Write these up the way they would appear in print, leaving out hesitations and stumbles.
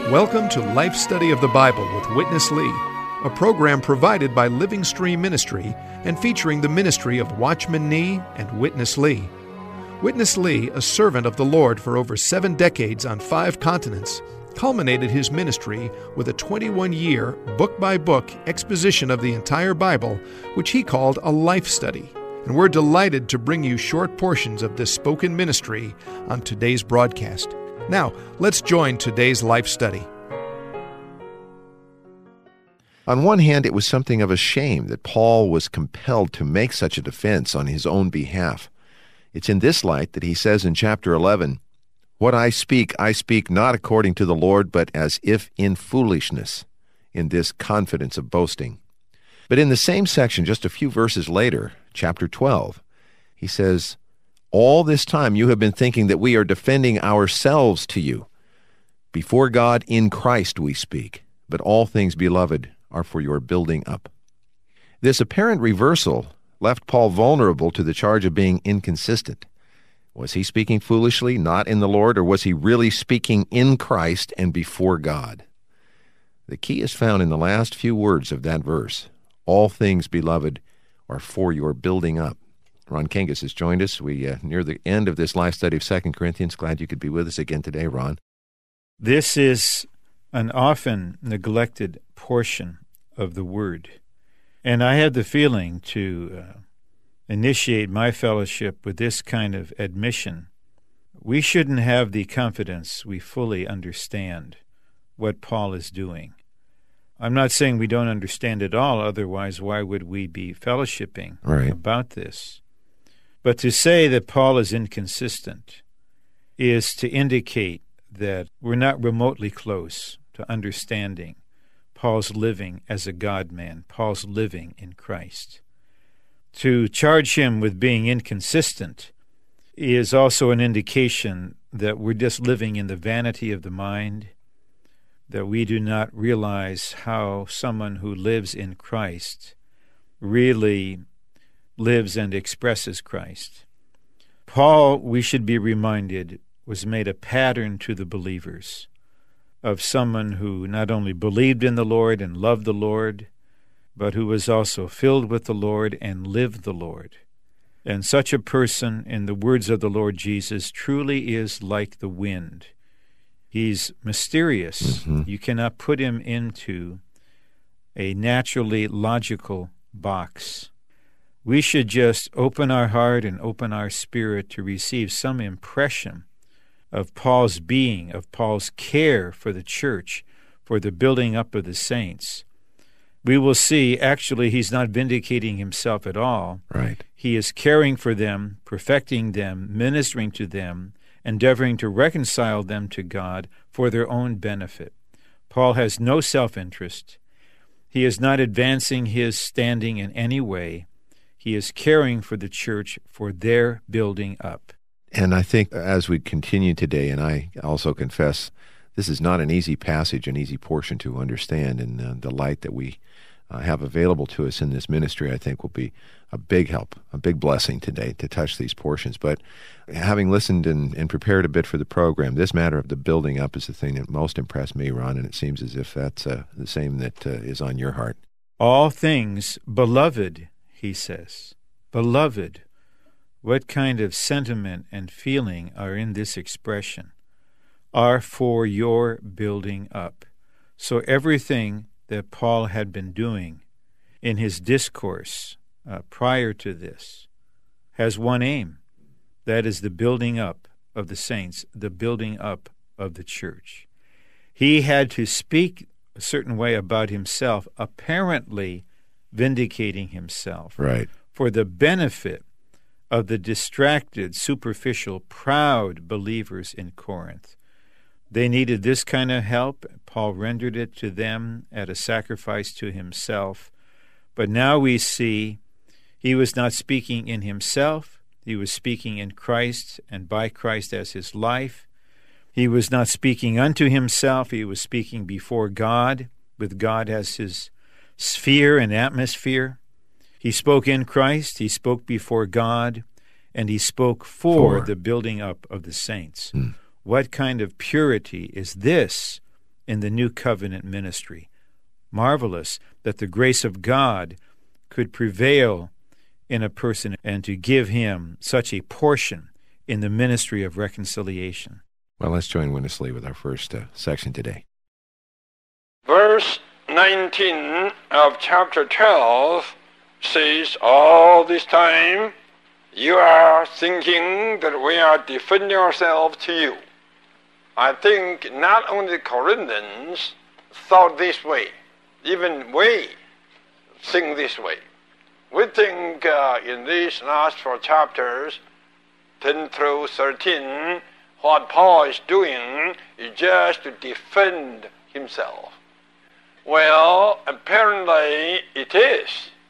Welcome to Life Study of the Bible with Witness Lee, a program provided by Living Stream Ministry and featuring the ministry of Watchman Nee and Witness Lee. Witness Lee, a servant of the Lord for over 7 decades on 5 continents, culminated his ministry with a 21-year, book-by-book exposition of the entire Bible, which he called a life study. And we're delighted to bring you short portions of this spoken ministry on today's broadcast. Now, let's join today's life study. On one hand, it was something of a shame that Paul was compelled to make such a defense on his own behalf. It's in this light that he says in chapter 11, "What I speak not according to the Lord, but as if in foolishness, in this confidence of boasting." But in the same section, just a few verses later, chapter 12, he says, "All this time you have been thinking that we are defending ourselves to you. Before God in Christ we speak, but all things, beloved, are for your building up." This apparent reversal left Paul vulnerable to the charge of being inconsistent. Was he speaking foolishly, not in the Lord, or was he really speaking in Christ and before God? The key is found in the last few words of that verse. All things, beloved, are for your building up. Ron Kangas has joined us. We near the end of this life study of 2 Corinthians. Glad you could be with us again today, Ron. This is an often neglected portion of the Word. And I had the feeling to initiate my fellowship with this kind of admission. We shouldn't have the confidence we fully understand what Paul is doing. I'm not saying we don't understand it all, otherwise why would we be fellowshipping about this? But to say that Paul is inconsistent is to indicate that we're not remotely close to understanding Paul's living as a God-man, Paul's living in Christ. To charge him with being inconsistent is also an indication that we're just living in the vanity of the mind, that we do not realize how someone who lives in Christ really lives and expresses Christ. Paul, we should be reminded, was made a pattern to the believers of someone who not only believed in the Lord and loved the Lord, but who was also filled with the Lord and lived the Lord. And such a person, in the words of the Lord Jesus, truly is like the wind. He's mysterious. You cannot put him into a naturally logical box. We should just open our heart and open our spirit to receive some impression of Paul's being, of Paul's care for the church, for the building up of the saints. We will see, actually, he's not vindicating himself at all. Right. He is caring for them, perfecting them, ministering to them, endeavoring to reconcile them to God for their own benefit. Paul has no self-interest. He is not advancing his standing in any way. He is caring for the church for their building up. And I think as we continue today, and I also confess, this is not an easy passage, an easy portion to understand, and the light that we have available to us in this ministry, I think, will be a big help, a big blessing today to touch these portions. But having listened and prepared a bit for the program, this matter of the building up is the thing that most impressed me, Ron, and it seems as if that's the same that is on your heart. All things, beloved, he says. Beloved. What kind of sentiment and feeling are in this expression? Are for your building up. So everything that Paul had been doing in his discourse prior to this has one aim. That is the building up of the saints, the building up of the church. He had to speak a certain way about himself, apparently vindicating himself for the benefit of the distracted, superficial, proud believers in Corinth. They needed this kind of help. Paul rendered it to them at a sacrifice to himself. But now we see he was not speaking in himself. He was speaking in Christ and by Christ as his life. He was not speaking unto himself. He was speaking before God, with God as his sphere and atmosphere. He spoke in Christ, he spoke before God, and he spoke for the building up of the saints. What kind of purity is this in the New Covenant ministry. Marvelous that the grace of God could prevail in a person and to give him such a portion in the ministry of reconciliation. Well, let's join Witness Lee with our first section today. Verse 19 of chapter 12 says, all this time you are thinking that we are defending ourselves to you. I think not only the Corinthians thought this way, even we think this way. We think in these last 4 chapters, 10 through 13, what Paul is doing is just to defend himself. Well, apparently it is.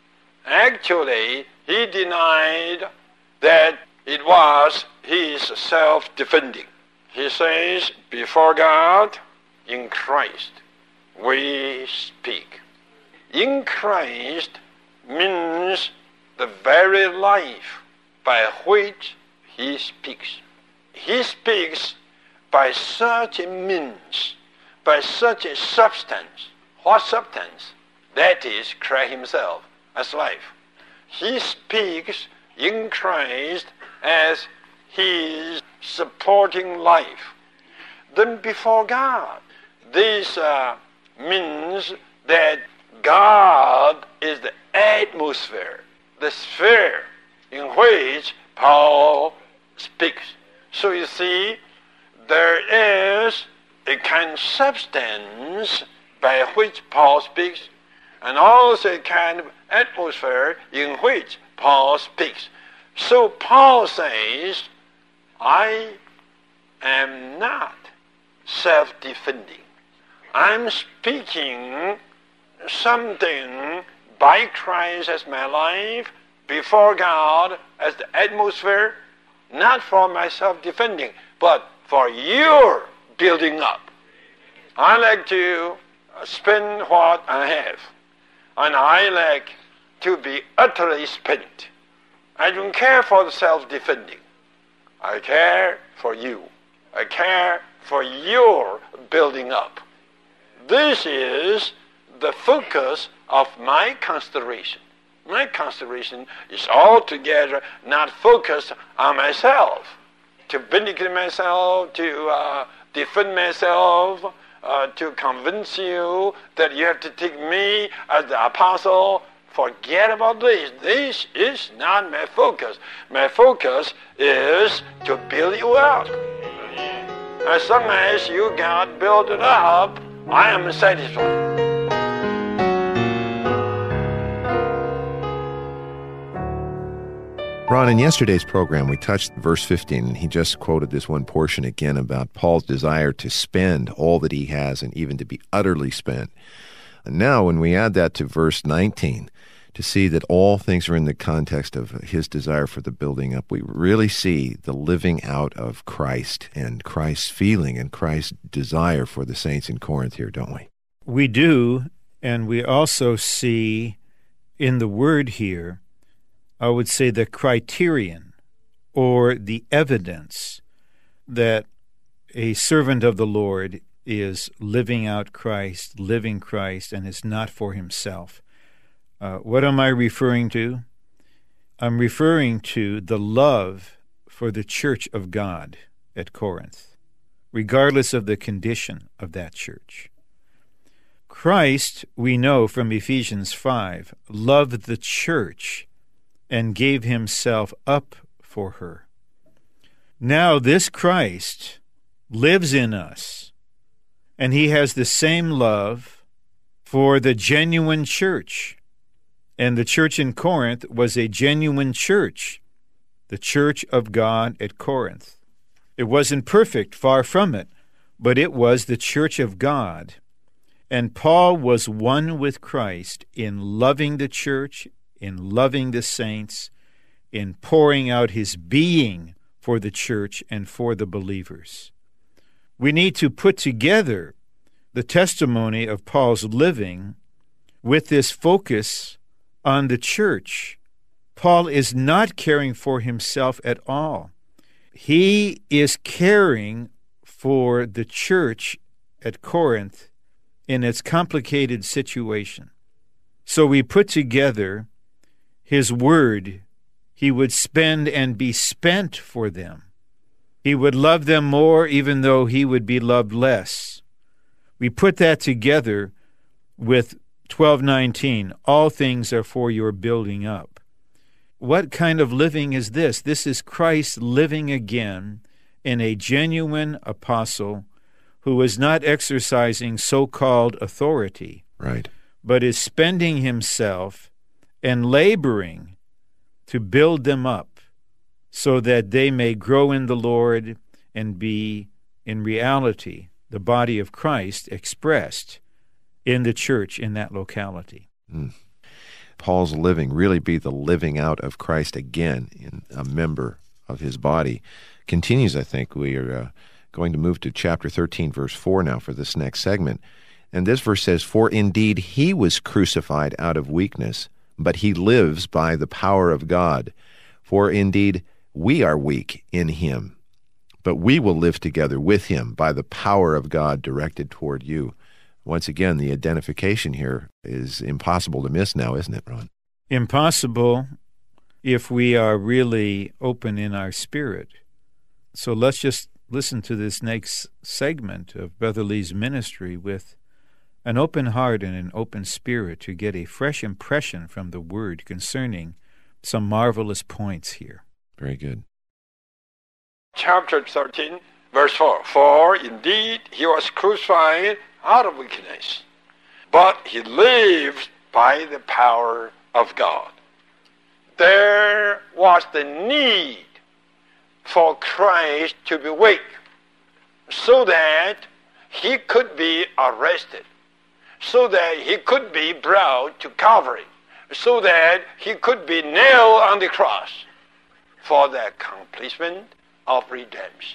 Actually, he denied that it was his self-defending. He says, before God, in Christ, we speak. In Christ means the very life by which he speaks. He speaks by such a means, by such a substance. What substance? That is Christ himself as life. He speaks in Christ as his supporting life. Then before God, this means that God is the atmosphere, the sphere in which Paul speaks. So you see, there is a kind of substance by which Paul speaks, and also a kind of atmosphere in which Paul speaks. So Paul says, I am not self-defending. I'm speaking something by Christ as my life, before God as the atmosphere, not for my self-defending, but for your building up. I like to spend what I have, and I like to be utterly spent. I don't care for the self-defending. I care for you. I care for your building up. This is the focus of my consideration. My consideration is altogether not focused on myself, to vindicate myself, to defend myself, to convince you that you have to take me as the apostle. Forget about this. This is not my focus. My focus is to build you up. As long as you got built up, I am satisfied. Ron, in yesterday's program, we touched verse 15, and he just quoted this one portion again about Paul's desire to spend all that he has and even to be utterly spent. And now, when we add that to verse 19, to see that all things are in the context of his desire for the building up, we really see the living out of Christ and Christ's feeling and Christ's desire for the saints in Corinth here, don't we? We do, and we also see in the word here, I would say, the criterion or the evidence that a servant of the Lord is living out Christ, living Christ, and is not for himself. What am I referring to? I'm referring to the love for the church of God at Corinth, regardless of the condition of that church. Christ, we know from Ephesians 5, loved the church and gave himself up for her. Now this Christ lives in us, and he has the same love for the genuine church. And the church in Corinth was a genuine church, the church of God at Corinth. It wasn't perfect, far from it, but it was the church of God. And Paul was one with Christ in loving the church, in loving the saints, in pouring out his being for the church and for the believers. We need to put together the testimony of Paul's living with this focus on the church. Paul is not caring for himself at all. He is caring for the church at Corinth in its complicated situation. So we put together his word. He would spend and be spent for them. He would love them more even though he would be loved less. We put that together with 12:19, all things are for your building up. What kind of living is this? This is Christ living again in a genuine apostle who is not exercising so-called authority, Right. but is spending himself and laboring to build them up so that they may grow in the Lord and be, in reality, the body of Christ expressed in the church in that locality. Paul's living really be the living out of Christ again in a member of his body. Continues, I think. We are going to move to chapter 13, verse 4 now for this next segment. And this verse says, "For indeed he was crucified out of weakness, but he lives by the power of God. For indeed we are weak in him, but we will live together with him by the power of God directed toward you." Once again, the identification here is impossible to miss now, isn't it, Ron? Impossible if we are really open in our spirit. So let's just listen to this next segment of Brother Lee's ministry with an open heart and an open spirit to get a fresh impression from the Word concerning some marvelous points here. Very good. Chapter 13, verse 4. For indeed he was crucified out of weakness, but he lives by the power of God. There was the need for Christ to be weak so that he could be arrested, so that he could be brought to Calvary, so that he could be nailed on the cross for the accomplishment of redemption.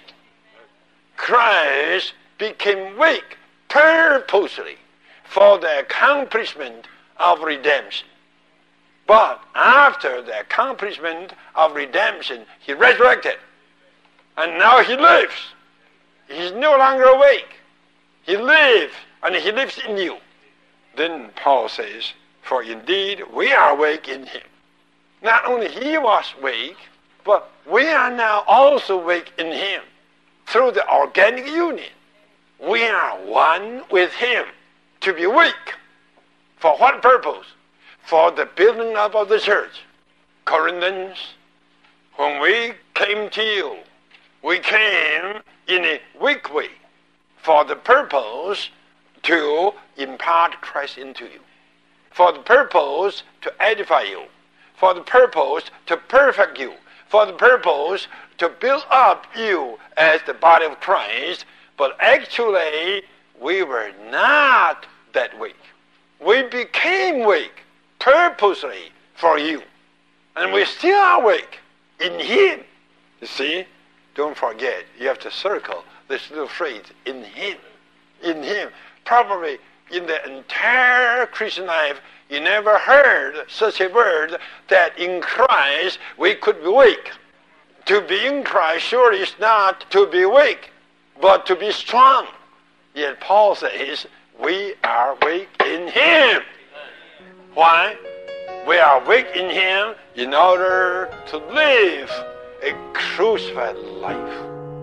Christ became weak purposely for the accomplishment of redemption. But after the accomplishment of redemption, he resurrected. And now he lives. He's no longer awake. He lives, and he lives in you. Then Paul says, for indeed we are awake in him. Not only he was awake, but we are now also awake in him through the organic union. We are one with him to be weak. For what purpose? For the building up of the church. Corinthians, when we came to you, we came in a weak way for the purpose to impart Christ into you, for the purpose to edify you, for the purpose to perfect you, for the purpose to build up you as the body of Christ. But actually, we were not that weak. We became weak purposely for you. And we still are weak in him. You see, don't forget, you have to circle this little phrase, in him. In him. Probably in the entire Christian life, you never heard such a word that in Christ we could be weak. To be in Christ surely is not to be weak, but to be strong. Yet Paul says, we are weak in him. Why? We are weak in him in order to live a crucified life.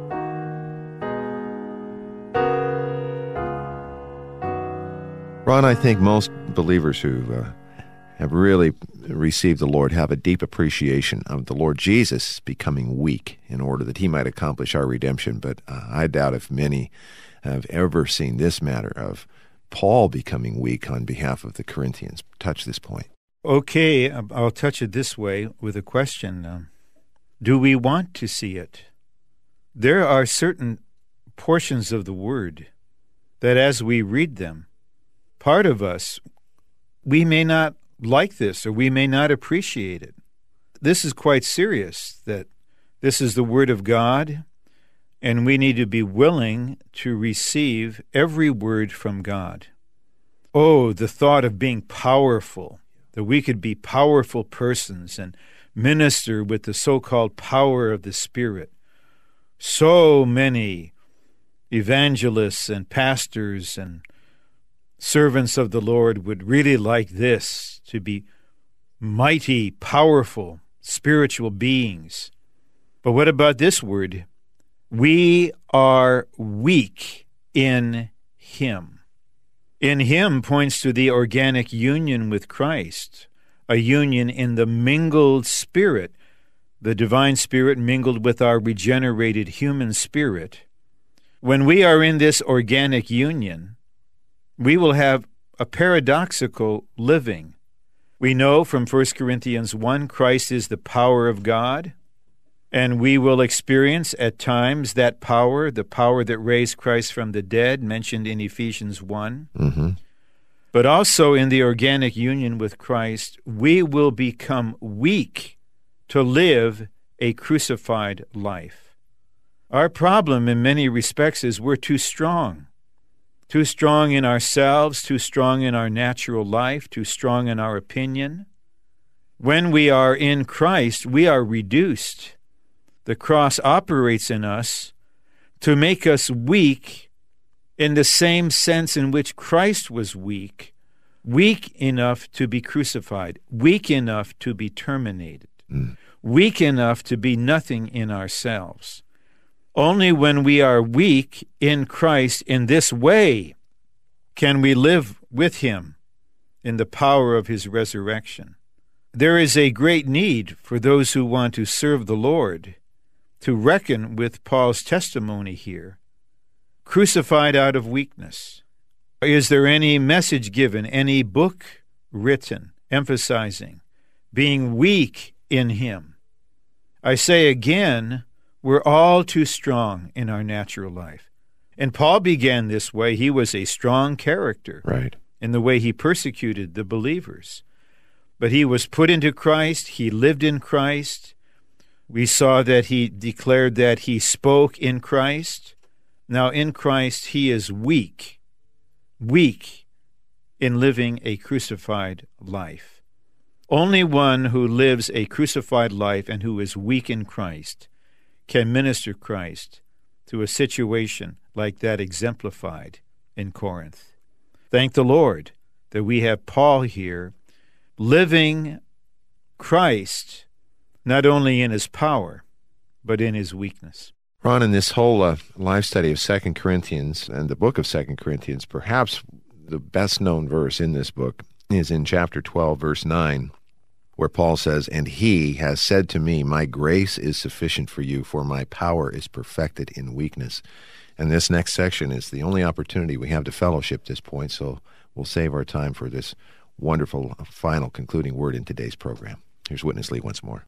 Ron, I think most believers who have really received the Lord have a deep appreciation of the Lord Jesus becoming weak in order that he might accomplish our redemption. But I doubt if many have ever seen this matter of Paul becoming weak on behalf of the Corinthians. Touch this point. Okay, I'll touch it this way with a question. Do we want to see it? There are certain portions of the Word that as we read them, part of us, we may not like this or we may not appreciate it. This is quite serious, that this is the Word of God, and we need to be willing to receive every word from God. Oh, the thought of being powerful, that we could be powerful persons and minister with the so-called power of the Spirit. So many evangelists and pastors and servants of the Lord would really like this, to be mighty, powerful, spiritual beings. But what about this word? We are weak in Him. In Him points to the organic union with Christ, a union in the mingled spirit, the divine spirit mingled with our regenerated human spirit. When we are in this organic union, we will have a paradoxical living. We know from 1 Corinthians 1, Christ is the power of God, and we will experience at times that power, the power that raised Christ from the dead, mentioned in Ephesians 1. Mm-hmm. But also in the organic union with Christ, we will become weak to live a crucified life. Our problem in many respects is we're too strong. Too strong in ourselves, too strong in our natural life, too strong in our opinion. When we are in Christ, we are reduced. The cross operates in us to make us weak in the same sense in which Christ was weak enough to be crucified, weak enough to be terminated, weak enough to be nothing in ourselves. Only when we are weak in Christ in this way can we live with Him in the power of His resurrection. There is a great need for those who want to serve the Lord to reckon with Paul's testimony here. Crucified out of weakness. Is there any message given, any book written, emphasizing being weak in Him? I say again, we're all too strong in our natural life. And Paul began this way. He was a strong character, Right. in the way he persecuted the believers. But he was put into Christ. He lived in Christ. We saw that he declared that he spoke in Christ. Now in Christ he is weak in living a crucified life. Only one who lives a crucified life and who is weak in Christ can minister Christ to a situation like that exemplified in Corinth. Thank the Lord that we have Paul here living Christ not only in his power, but in his weakness. Ron, in this whole life study of 2 Corinthians and the book of 2 Corinthians, perhaps the best-known verse in this book is in chapter 12, verse 9, where Paul says, "And he has said to me, my grace is sufficient for you, for my power is perfected in weakness." And this next section is the only opportunity we have to fellowship at this point, so we'll save our time for this wonderful final concluding word in today's program. Here's Witness Lee once more.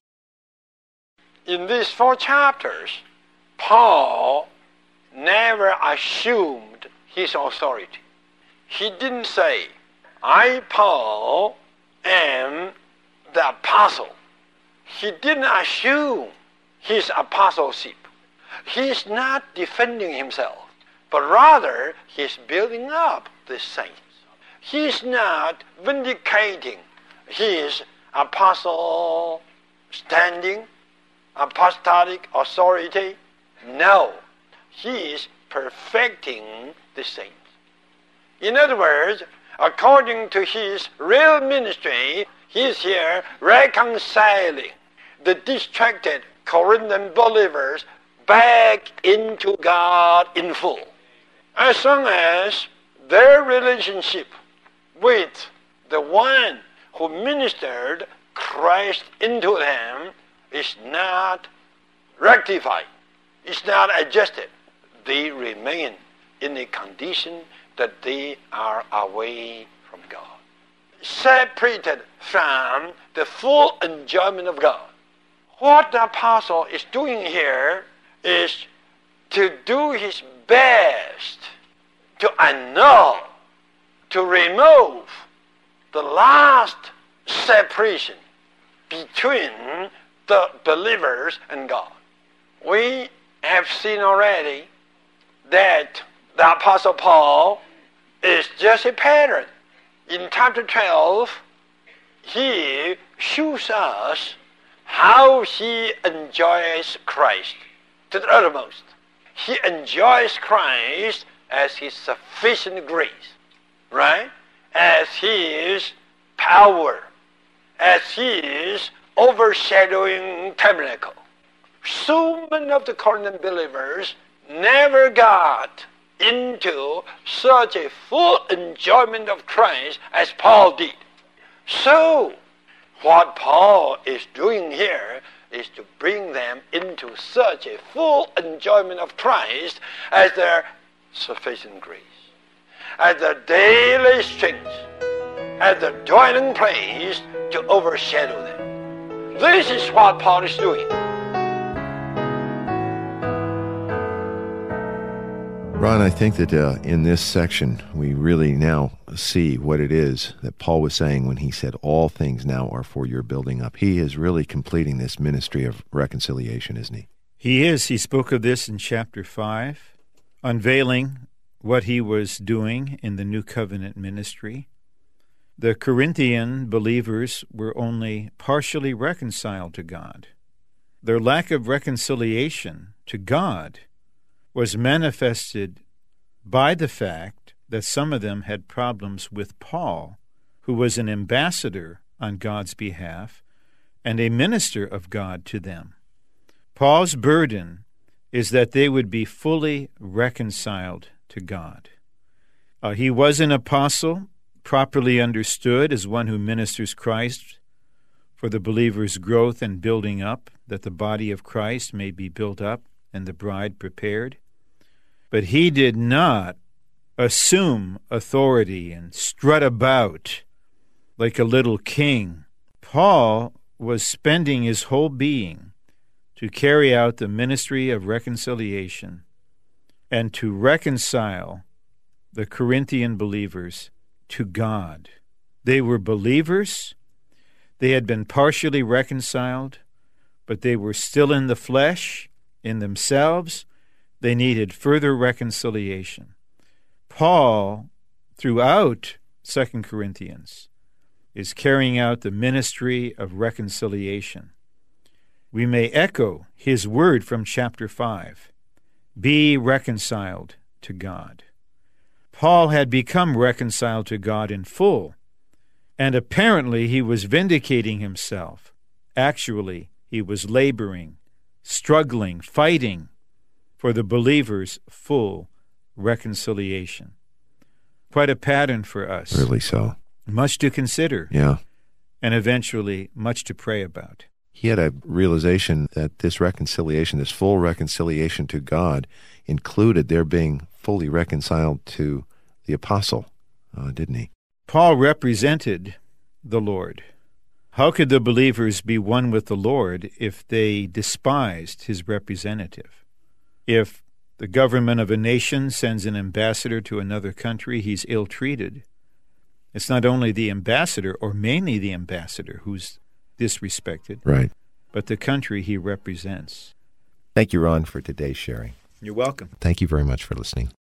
In these 4 chapters, Paul never assumed his authority. He didn't say, "I, Paul, am the apostle." He didn't assume his apostleship. He's not defending himself, but rather he's building up the saints. He's not vindicating his apostle standing, apostolic authority. No, he is perfecting the saints. In other words, according to his real ministry, he is here reconciling the distracted Corinthian believers back into God in full. As long as their relationship with the one who ministered Christ into them is not rectified, is not adjusted, they remain in a condition that they are away from God, separated from the full enjoyment of God. What the apostle is doing here is to do his best to annul, to remove the last separation between the believers and God. We have seen already that the Apostle Paul is just a pattern. In chapter 12, he shows us how he enjoys Christ to the uttermost. he enjoys Christ as his sufficient grace, right? As his power, as his overshadowing tabernacle. So many of the Corinthian believers never got into such a full enjoyment of Christ as Paul did. So, what Paul is doing here is to bring them into such a full enjoyment of Christ as their sufficient grace, as their daily strength, as their dwelling place to overshadow them. This is what Paul is doing. Ron, I think that in this section we really now see what it is that Paul was saying when he said all things now are for your building up. He is really completing this ministry of reconciliation, isn't he? He is. He spoke of this in chapter 5, unveiling what he was doing in the New Covenant ministry. The Corinthian believers were only partially reconciled to God. Their lack of reconciliation to God was manifested by the fact that some of them had problems with Paul, who was an ambassador on God's behalf and a minister of God to them. Paul's burden is that they would be fully reconciled to God. He was an apostle, properly understood as one who ministers Christ for the believer's growth and building up, that the body of Christ may be built up and the bride prepared. But he did not assume authority and strut about like a little king. Paul was spending his whole being to carry out the ministry of reconciliation and to reconcile the Corinthian believers to God. They were believers. They had been partially reconciled, but they were still in the flesh, in themselves. They needed further reconciliation. Paul, throughout 2 Corinthians, is carrying out the ministry of reconciliation. We may echo his word from chapter 5, be reconciled to God. Paul had become reconciled to God in full, and apparently he was vindicating himself. Actually, he was laboring, struggling, fighting for the believer's full reconciliation. Quite a pattern for us. Really so. Much to consider. Yeah. And eventually much to pray about. He had a realization that this reconciliation, this full reconciliation to God, included their being fully reconciled to the apostle, didn't he? Paul represented the Lord. How could the believers be one with the Lord if they despised his representative? If the government of a nation sends an ambassador to another country, he's ill-treated. It's not only the ambassador, or mainly the ambassador, who's disrespected, right, but the country he represents. Thank you, Ron, for today's sharing. You're welcome. Thank you very much for listening.